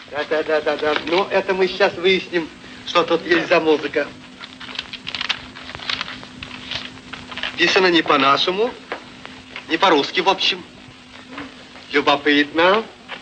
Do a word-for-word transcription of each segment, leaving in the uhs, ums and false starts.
Да-да-да-да-да. Ну, это мы сейчас выясним, что тут есть за музыка. Писано не по-нашему, не по-русски, в общем. Любопытно.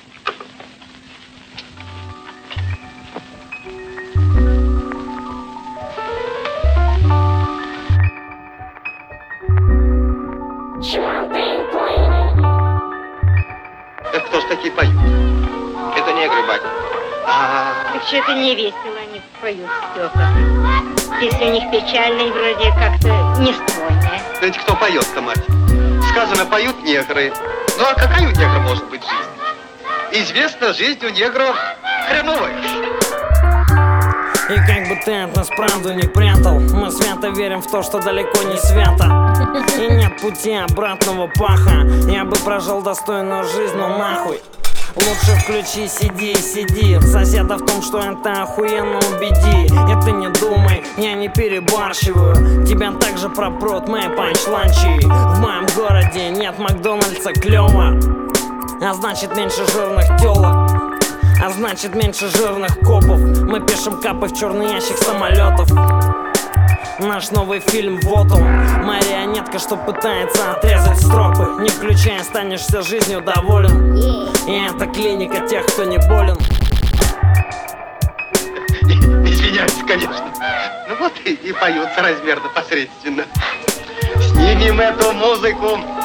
Так кто ж такие поют? Это негры, батя. А, Так что это не весело, они поют, Степа. Если у них печально и вроде как-то нестройное. знаете, кто поет-то, мать? Сказано, поют негры. Ну, а какая у негра может быть жизнь? Известно, жизнь у негров хреновая. И как бы ты от нас правду не прятал, мы свято верим в то, что далеко не свято. И нет пути обратного паха. Я бы прожил достойную жизнь, но нахуй. Лучше включи, сиди, сиди. Соседа в том, что это охуенно, убеди. И ты не думай, я не перебарщиваю. Тебя также пропрут мои панчланчи. В моем городе нет Макдональдса, клёво. А значит меньше жирных тёлок. А значит меньше жирных копов. Мы пишем капы в черный ящик самолетов. Наш новый фильм вот он. Марионетка, что пытается отрезать стропы. Не включая, останешься жизнью доволен. И это клиника тех, кто не болен. Извиняюсь, конечно. Ну вот и, и поют соразмерно посредственно. Снимем эту музыку